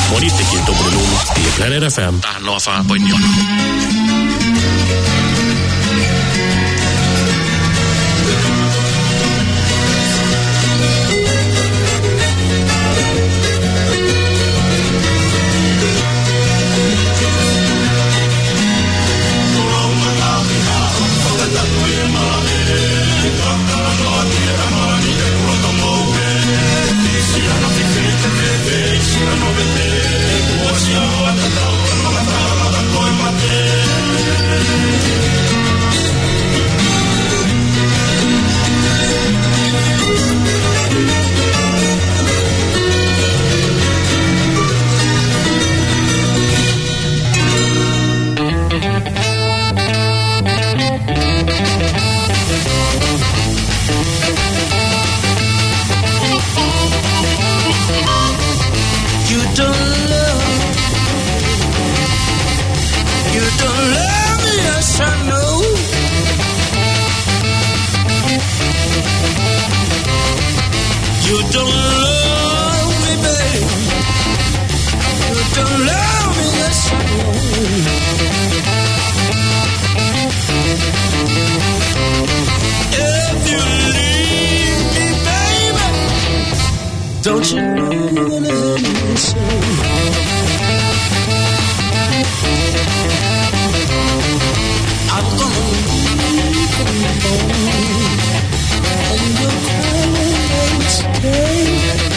Moritekin dobrý luno. Planet FM. Tähän Nova Bonjon. Don't you know you're gonna hurt me so? I'm gonna leave alone, and you're calling me stay.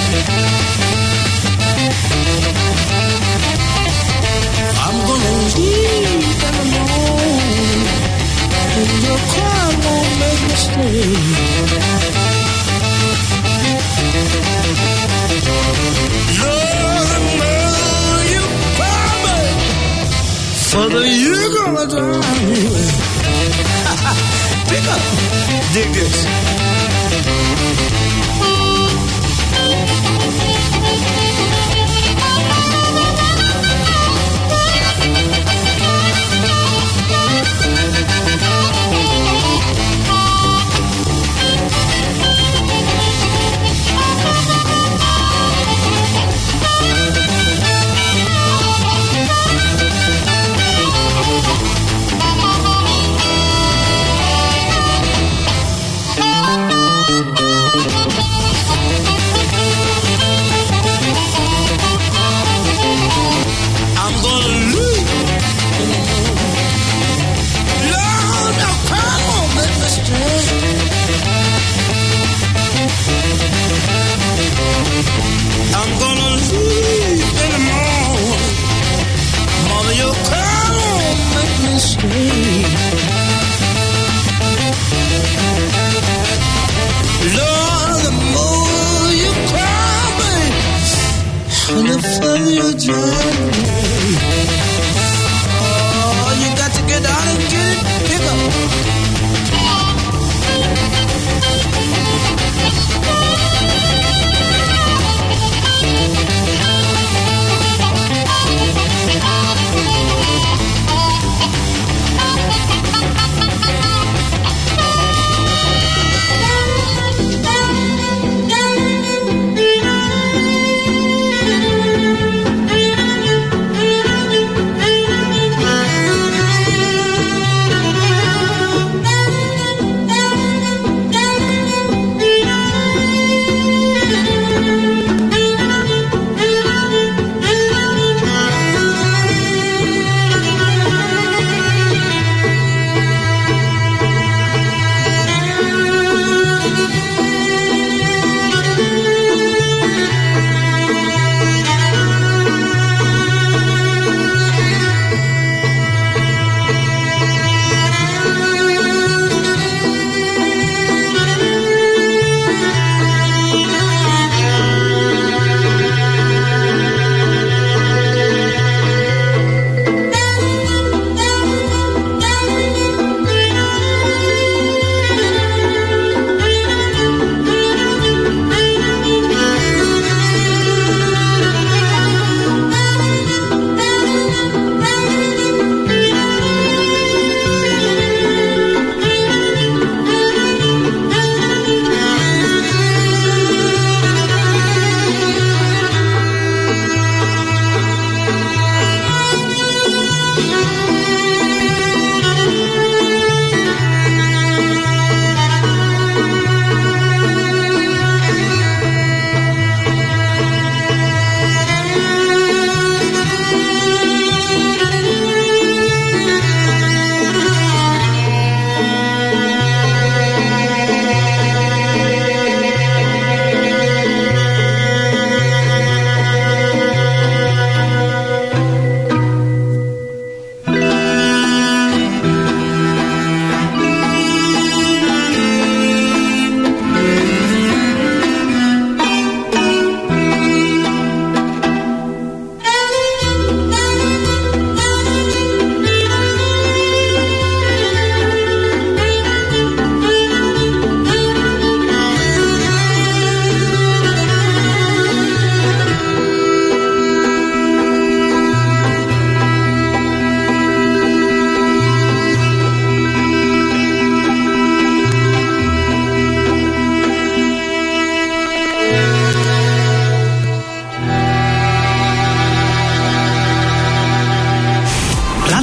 I'm gonna leave alone, and your cry won't make me stay. Mother, you're gonna die. Pick up. Dig this.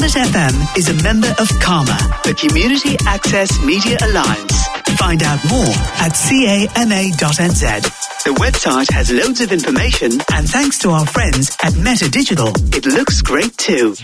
Planet FM is a member of CAMA, the Community Access Media Alliance. Find out more at cama.nz. The website has loads of information, and thanks to our friends at Meta Digital, it looks great too.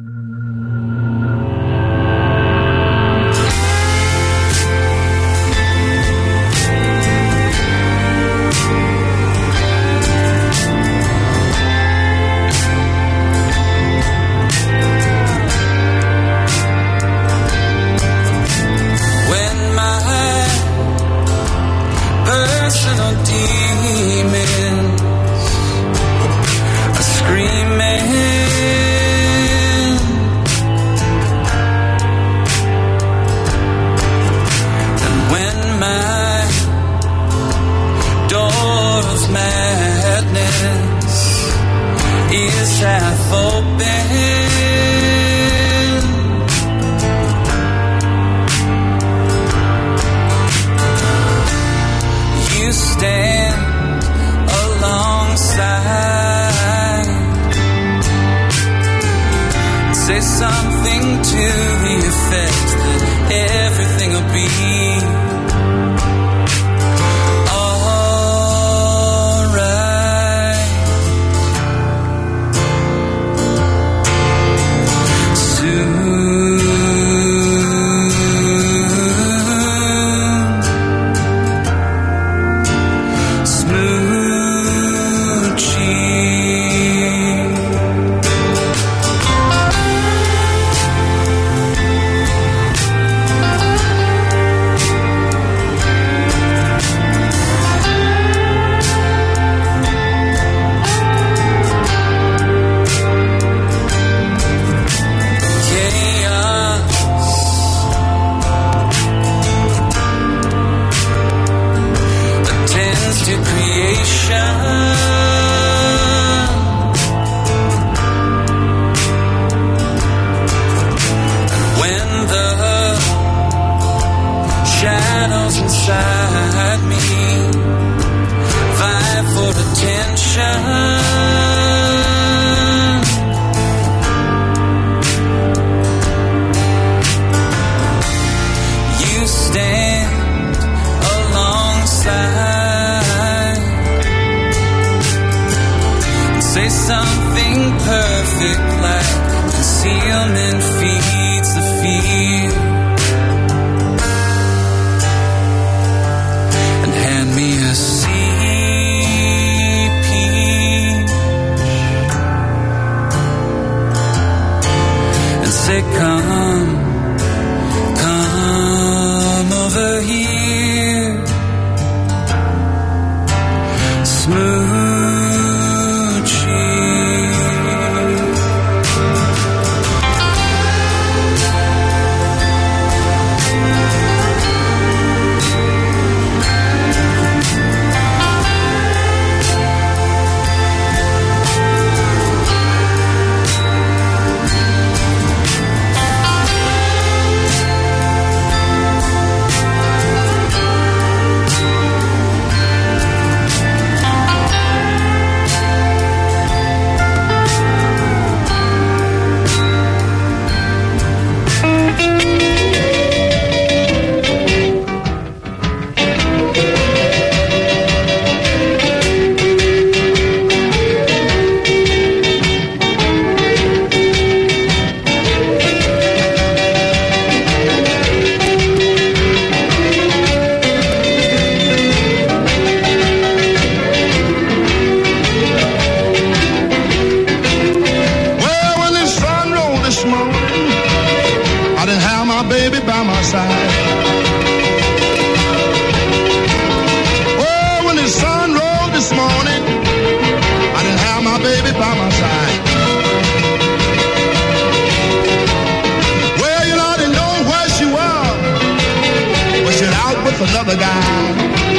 Another guy.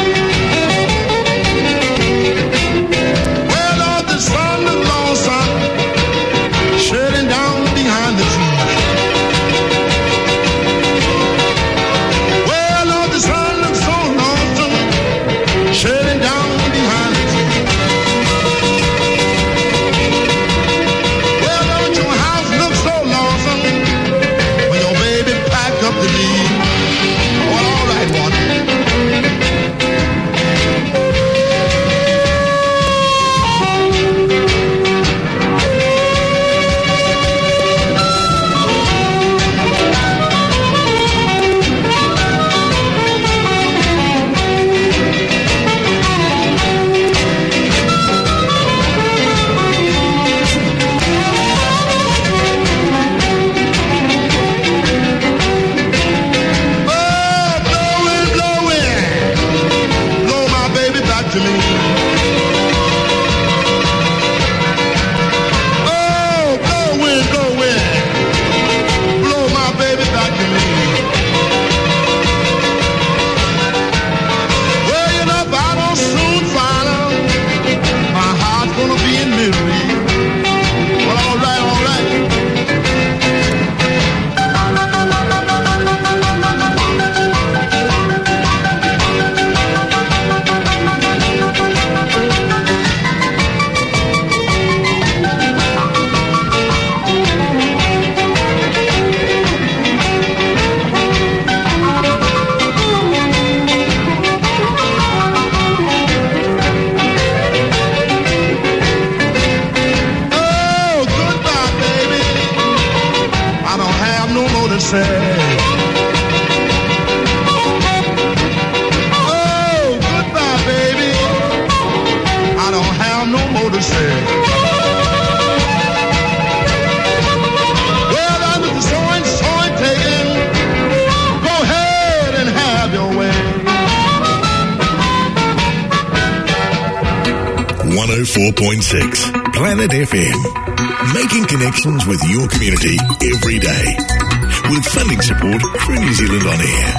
Well, Lord, the sun is lonesome, shutting down behind the trees. Well, Lord, the sun looks so lonesome, shutting down behind the trees. Well, Lord, your house looks so lonesome, say. Oh, goodbye, baby. I don't have no more to say. Well, I'm the sewing taken. Go ahead and have your way. 104.6 Planet FM. Making connections with your community every day. With funding support through New Zealand On Air.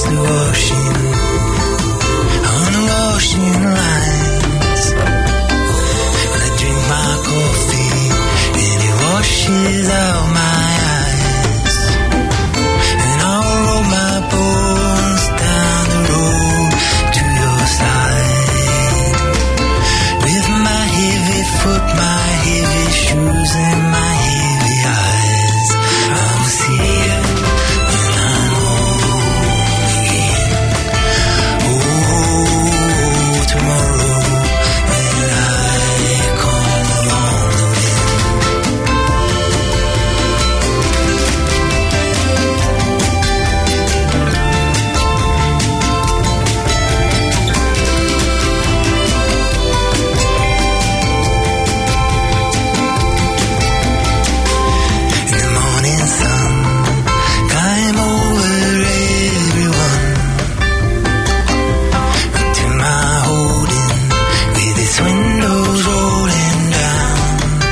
the washing, on the washing lines. When I drink my coffee and it washes out my eyes, and I'll roll my bones down the road to your side. With my heavy foot, my heavy shoes and my heavy eyes, I'll see you when I'm home again. Oh, tomorrow when I come along in the morning sun, climb over everyone to my holding with its windows rolling down,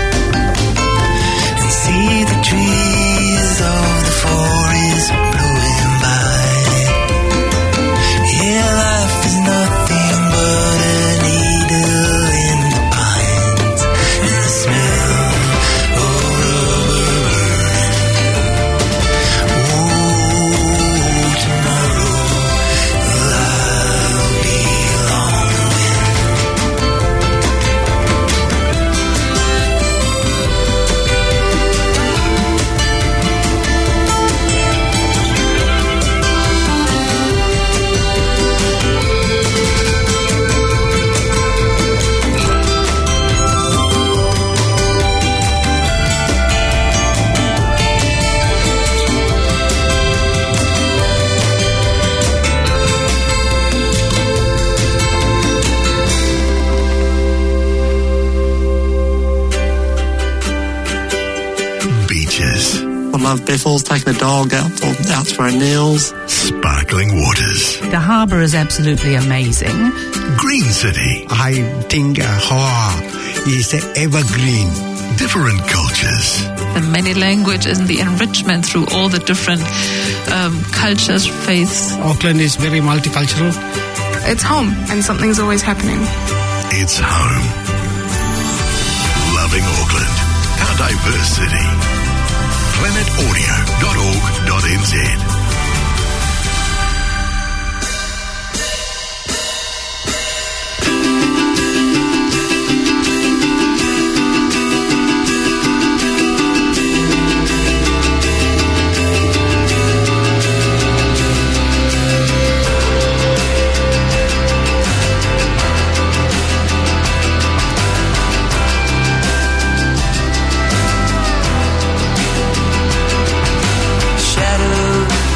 and see the trees of the forest blowing by. Yeah, life is nothing but a needle in the pines, and the smell of rubber burning. Oh, tomorrow I'll be along the wind. Beaches, I love Biffles, taking the dog out for our meals. sparkling waters, The harbour is absolutely amazing. green city, I think Hawaii is evergreen. different cultures, The many languages and the enrichment through all the different cultures, faiths. Auckland is very multicultural. It's home, and something's always happening. it's home. Loving Auckland, our diverse city. planetaudio.org.nz. Shadow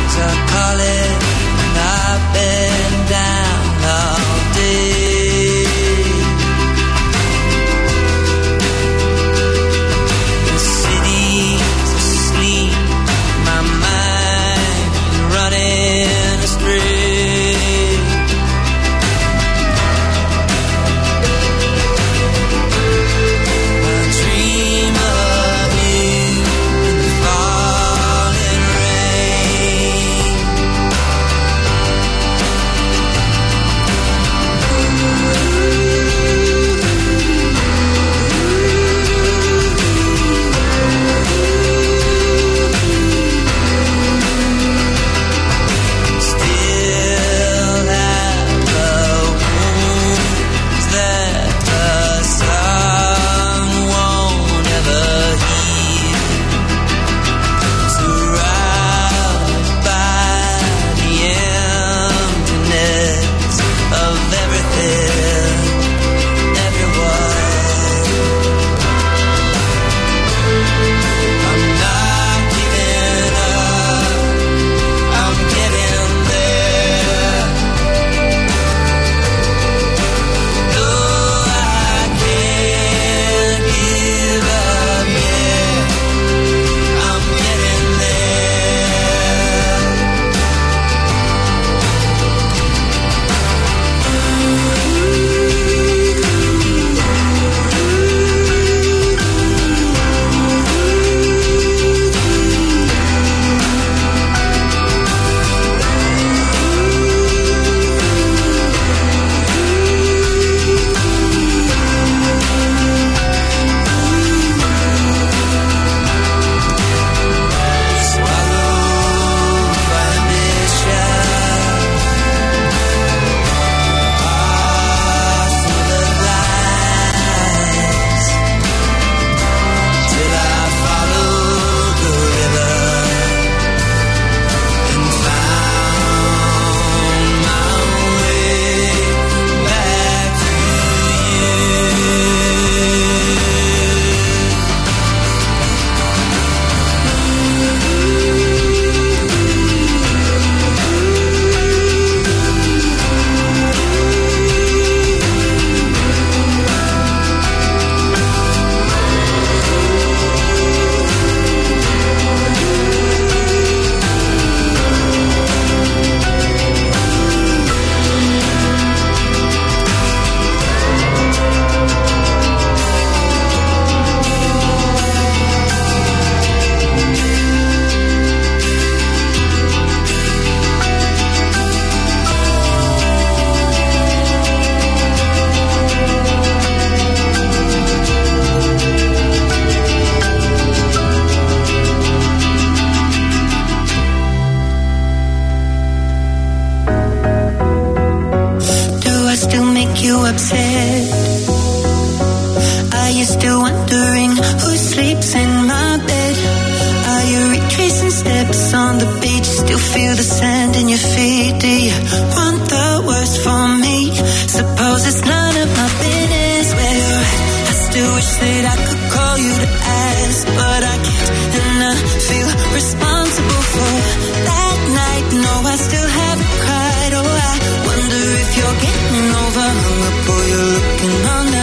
you upset? Are you still wondering who sleeps in my bed? Are you retracing steps on the beach? Still feel the sand in your feet? Do you want the worst for me? Suppose it's none of my business where you're at. I still wish that I could call you to ask, but I can't, and I feel responsible for that night. No, I still haven't cried. Oh, I wonder if you're getting over hung up or you're looking on the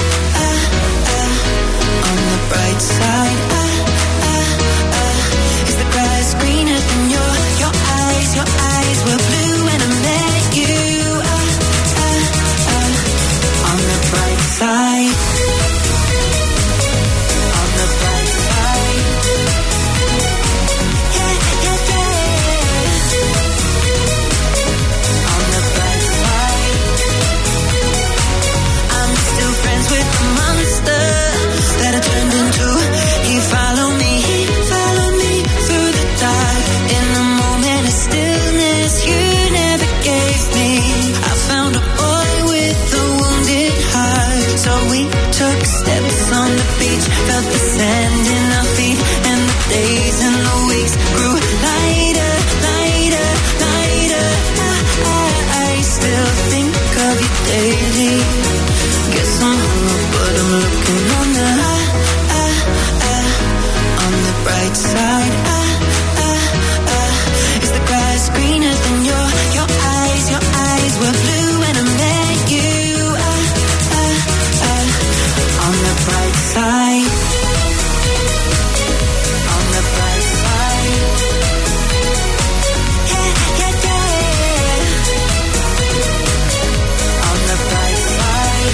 bright side. Is the grass greener than your eyes? Your eyes were blue when I met you. On the bright side. On the bright side. Yeah, yeah, yeah. On the bright side. I'm still friends with the monster that I turned into. He followed me through the dark. In the moment of stillness you never gave me, I found a boy with a wounded heart. So we took steps on the beach, felt the sand in our feet, and the days and the weeks grew lighter, lighter, lighter. I still think of you daily. Guess I'm hung but I'm looking on the bright side. Is the grass greener than your eyes? Your eyes were blue when I met you. On the bright side. On the bright side. Yeah, yeah, yeah. On the bright side.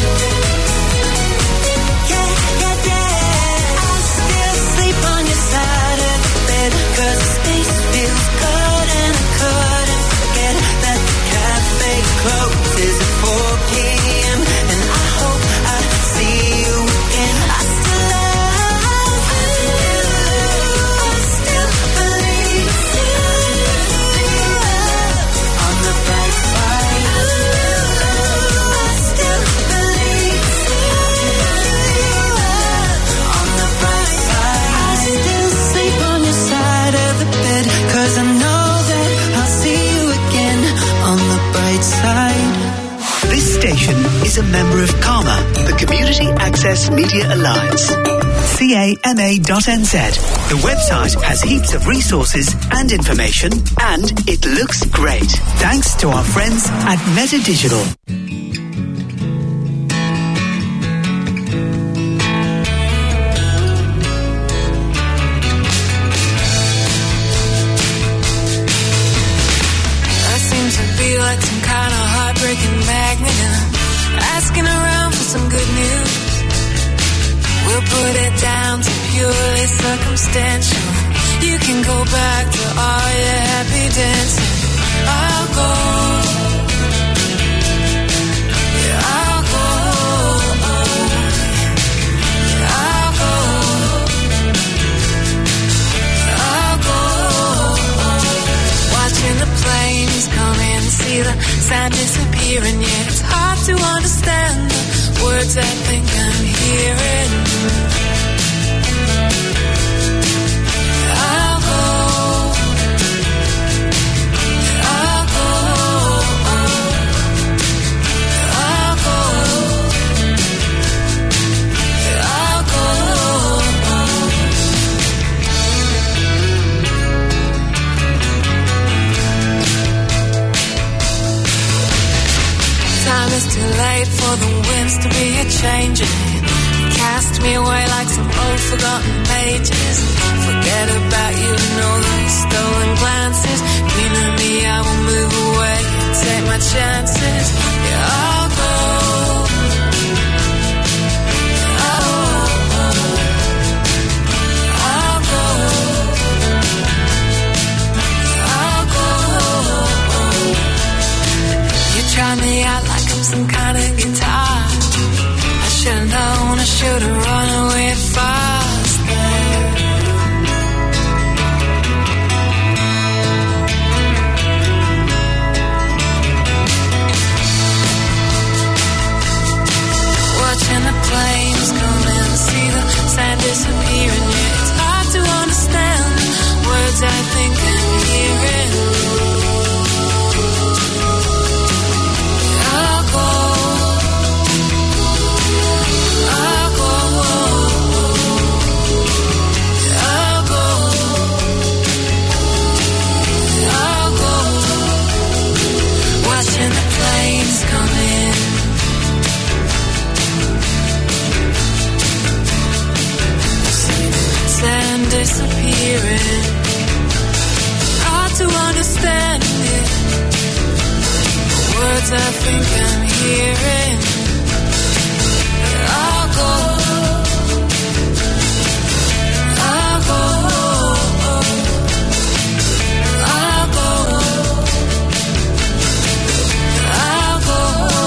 Yeah, yeah, yeah. I still sleep on your side of the bed, 'cause the space feels good and I couldn't forget that the cafe closes at 4 p.m. and I hope I see you again. I still love, I still believe on the bright side. I still believe on the bright side. I still sleep on your side of the bed, 'cause I know that I'll see you again on the bright side. This station is a member of Karma, the Community Access Media Alliance. CAMA.NZ. The website has heaps of resources and information, and it looks great. Thanks to our friends at Meta Digital. I seem to be like some kind of heartbreaking magnet, and I'm asking around for some good news. We'll put it down to purely circumstantial. You can go back to all your happy dancing. I'll go. Yeah, I'll go. I'll go. I'll go. Watching the planes come in, see the sand disappear, and yet it's hard to understand the words I think I'm hearing. I'll go. I'll go. I'll go. I'll go. Time is too late for the winds to be a-changing. Cast me away like some old forgotten pages. Forget about you and all those stolen glances. You know me, I will move away, take my chances. Yeah, I'll go. I'll go. I'll go. You try me out like I'm some kind of guitar. I should've known, I should've run away faster. words I think I'm hearing. I'll go. I'll go. I'll go. I'll go.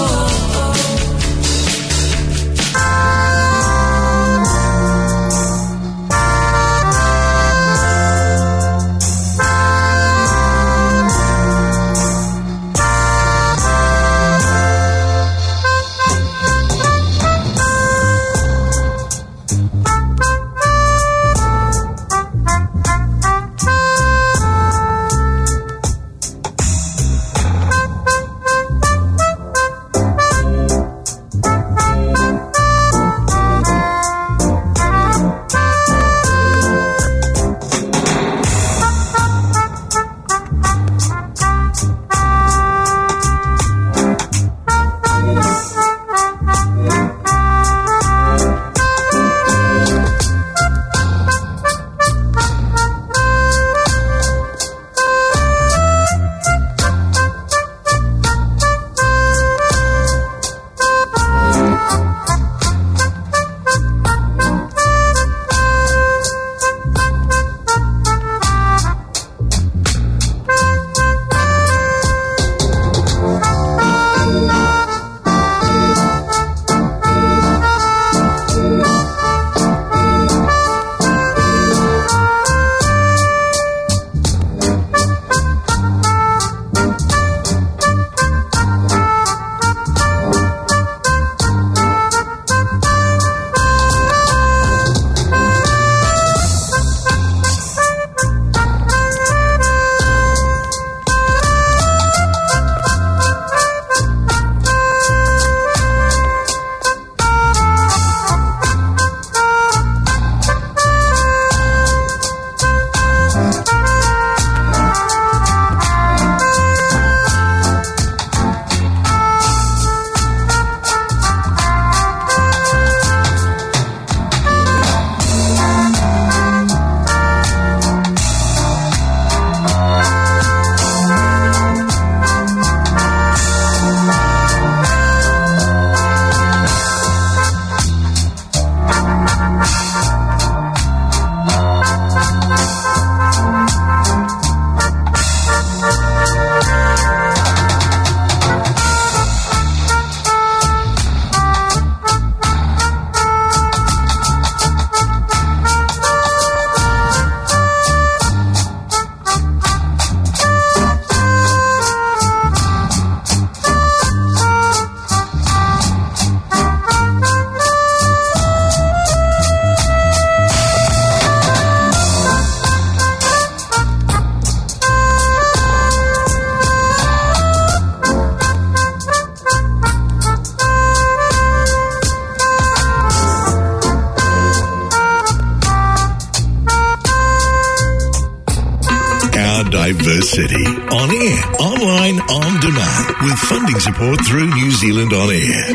Diverse City. On air, online, on demand, with funding support through New Zealand On Air.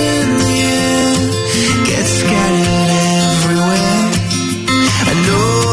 Scattered everywhere. I know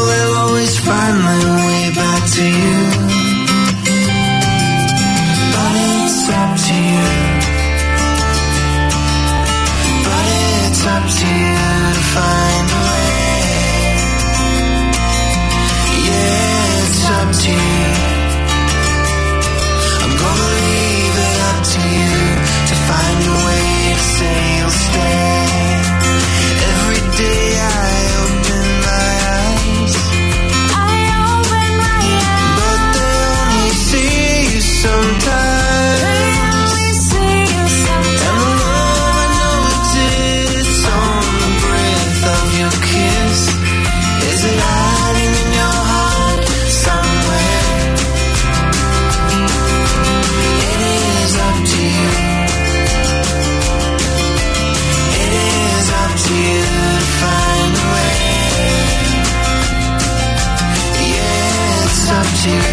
to you.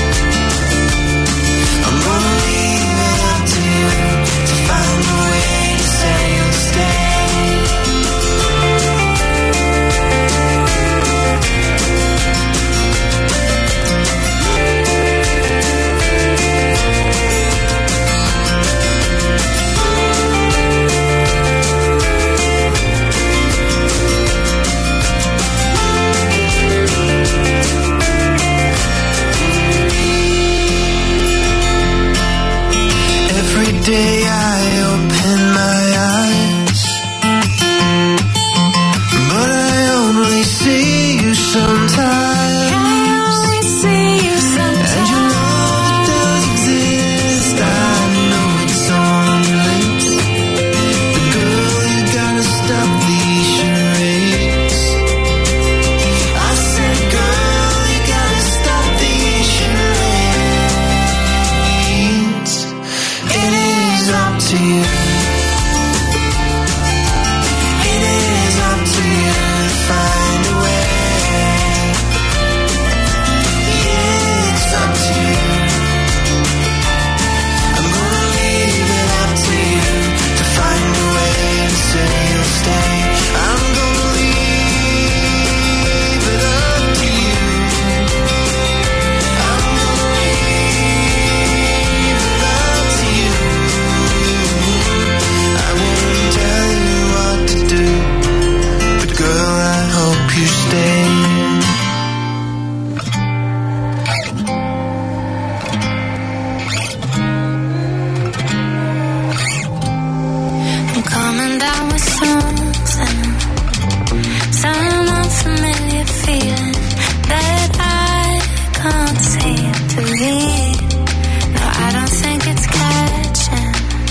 I'm gonna leave it up to you to find a way to say you'll stay. Every day I open my eyes, but I only see you sometimes. And your love does exist, I know it's on your lips. But girl, you gotta stop these charades. I said, girl, you gotta stop these charades. It is up to you. It is up to you to find a way. Yeah, it's up to you. I'm gonna leave it up to you to find a way to say you'll stay. I'm gonna leave it up to you. I'm gonna leave it up to you. I won't tell you what to do, but girl, I hope you stay. I'm coming down with something, some unfamiliar feeling that I can't seem to read. No, I don't think it's catching.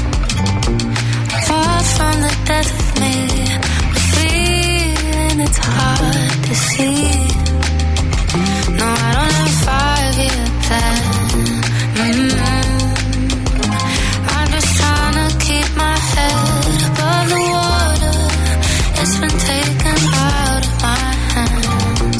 Far from the death of me, the feeling it's hard to see. No, I don't have a 5-year plan. I'm just trying to keep my head above the water. It's been taken out of my hands.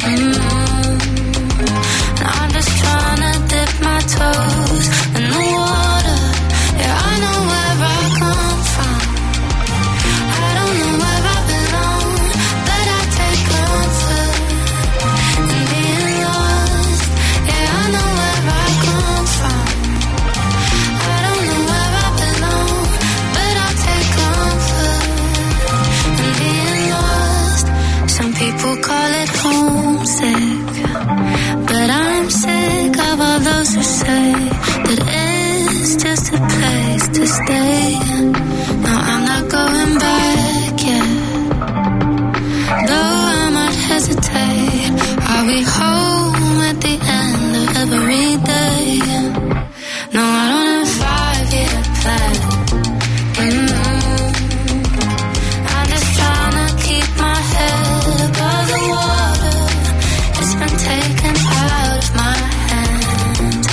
I'm just trying to dip my toes in the water. Yeah, I know where I come from. I don't know where I belong, but I take comfort in being lost. Yeah, I know where I come from. I don't know where I belong, but I take comfort in being lost. Some people call it homesick, but I'm sick of all those who say that it's just a place to stay. No, I'm not going back yet, though I might hesitate. I'll be home at the end of every day. No, I don't have a 5-year plan. I'm just trying to keep my head above the water. It's been taken out of my hands.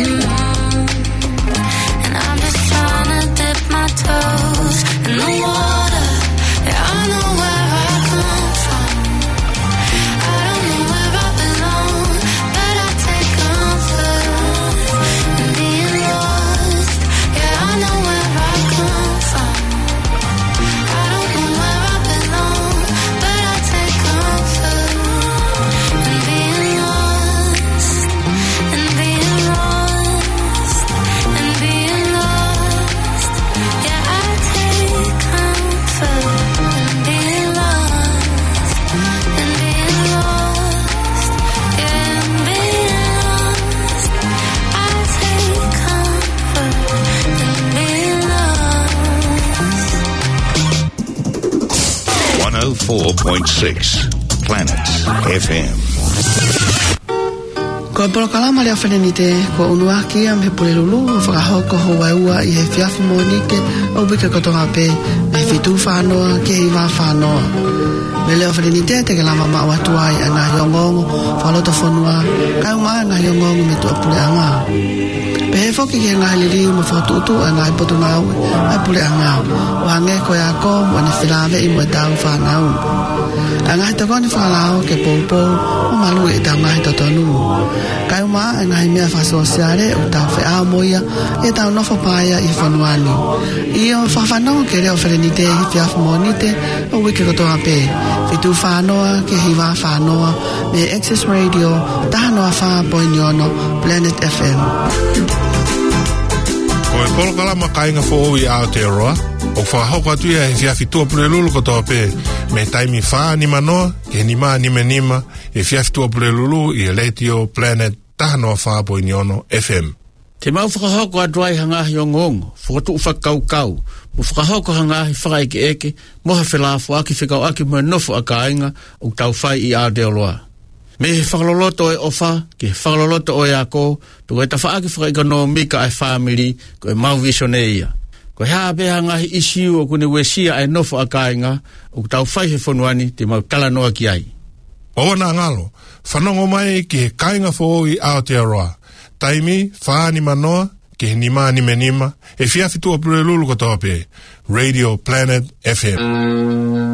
And I'm just trying to dip my toes in the water. Yeah, I know where I come from. I don't know where I belong, but I take comfort in being lost. Yeah, I know where I come from. I don't know where I belong, but I take comfort in being lost, in being lost, in being lost. Yeah, I take comfort in being lost, in being lost. Yeah, in being lost. I take comfort in being lost. 104.6 Planet FM. Ko polo kalama lea whenenite ko unuaki am he pule lulu o whakahoko ho waiua I he whiawhi monike o wika kotonga pe me whitu whanoa ke hi wā whanoa. Me leo whenenite te ke lama maa watuai a ngā hiongongo whaloto whanua kai umaa ngā hiongongo me tua pule anga. Pe foki ke ngai liri mo fotu ngai potu nau ai pule anga wa nge ko ya ko mo ne filave I mo tau fa nau ngai to kon fa nau ke popo o malu e tau ngai to tonu kai ma ngai me fa sociale o tau fe a moia e tau no fa paia I fanuani I o fa no ke le ofrenite I fia monite o wiki ko to ape fitu fa no ke hiwa fa no me Access Radio ta no fa poinyono Planet FM Ko e polo kala makainga fo I Aotearoa o whahauka atu ia he whiawhitua pule lulu ko tō pē me taimi wha ni manoa ke ni maa ni menima e whiawhitua pule lulu I Radio Planet tahanoa wha poinyono FM. Te mau whakahauko adwai hangahi o ngongo, whakatu whakaukau, mo whakahauko hangahi whakaeke eke, moha whelafo aki whikau aki mo nofo a kāinga o tau whai I Aotearoa. Me he whakaloloto e ofa, ke he whakaloloto o e ako, tu e ta whaaki whakaikano mika ai whamiri, ko e mau visione ia. Ko hea beha ngahi isiu o kune wesia ai nofo a kāinga, o tau whai he whonuani te mau kalanoa ki ai. Owana ngalo, whanongo mai ki he kāinga fo I Aotearoa. Taimi, whaani manoa, ki he nima ni menima, e whiawhitua pule lulu ko tōpe, Radio Planet FM.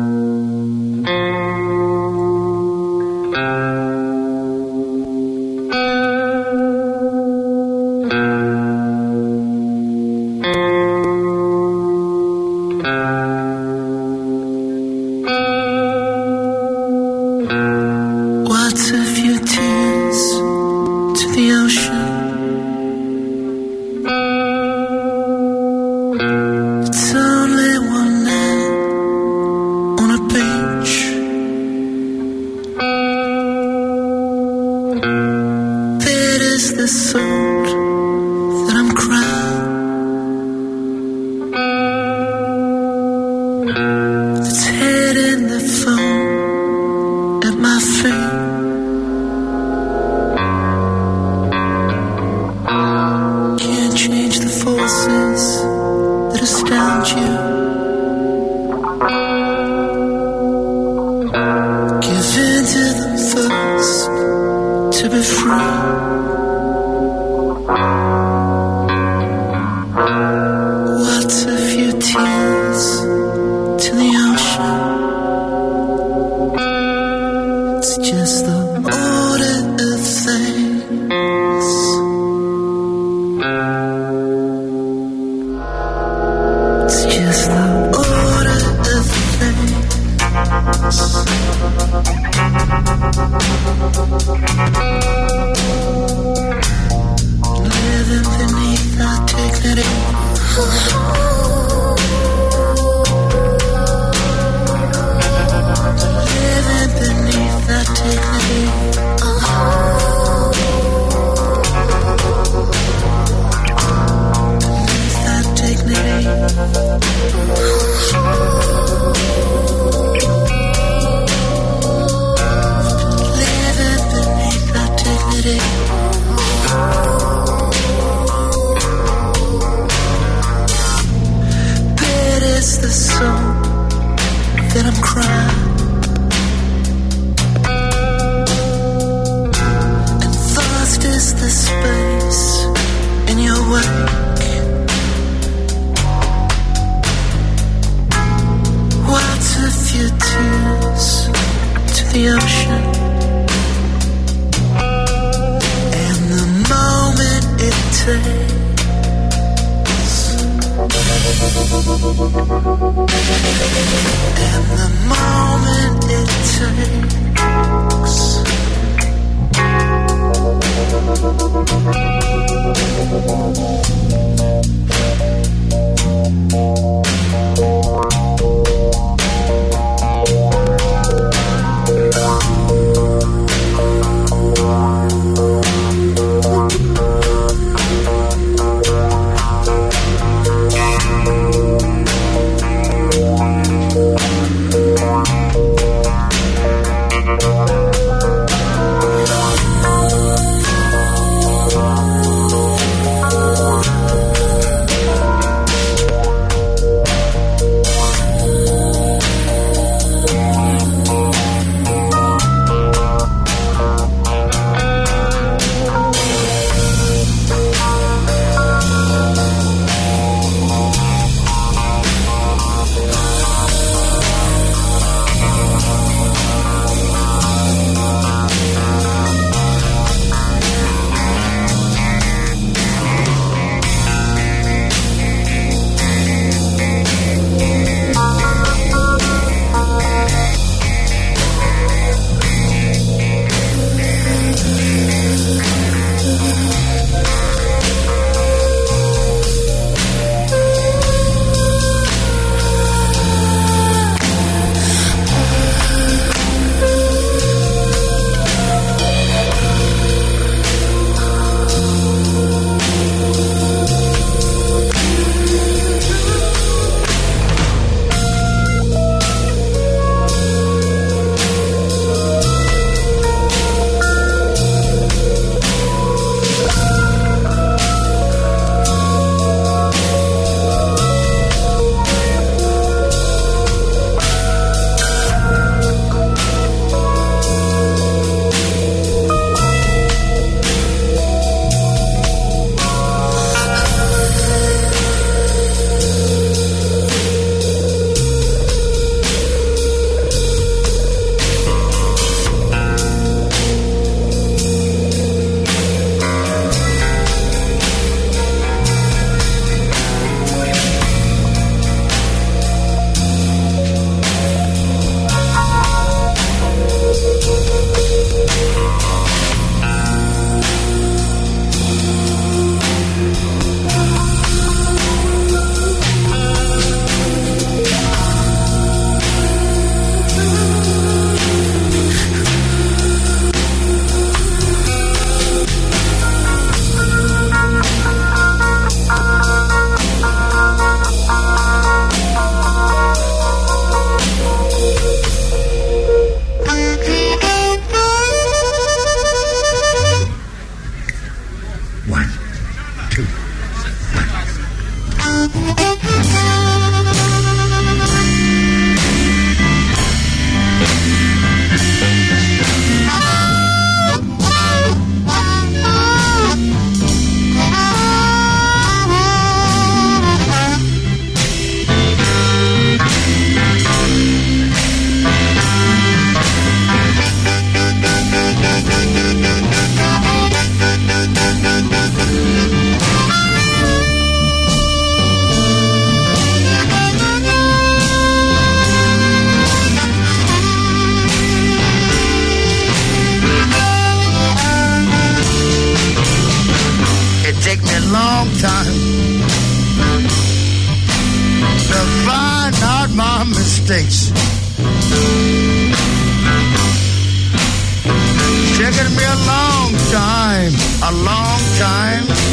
Taken me a long time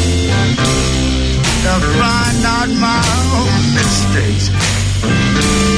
to find out my own mistakes.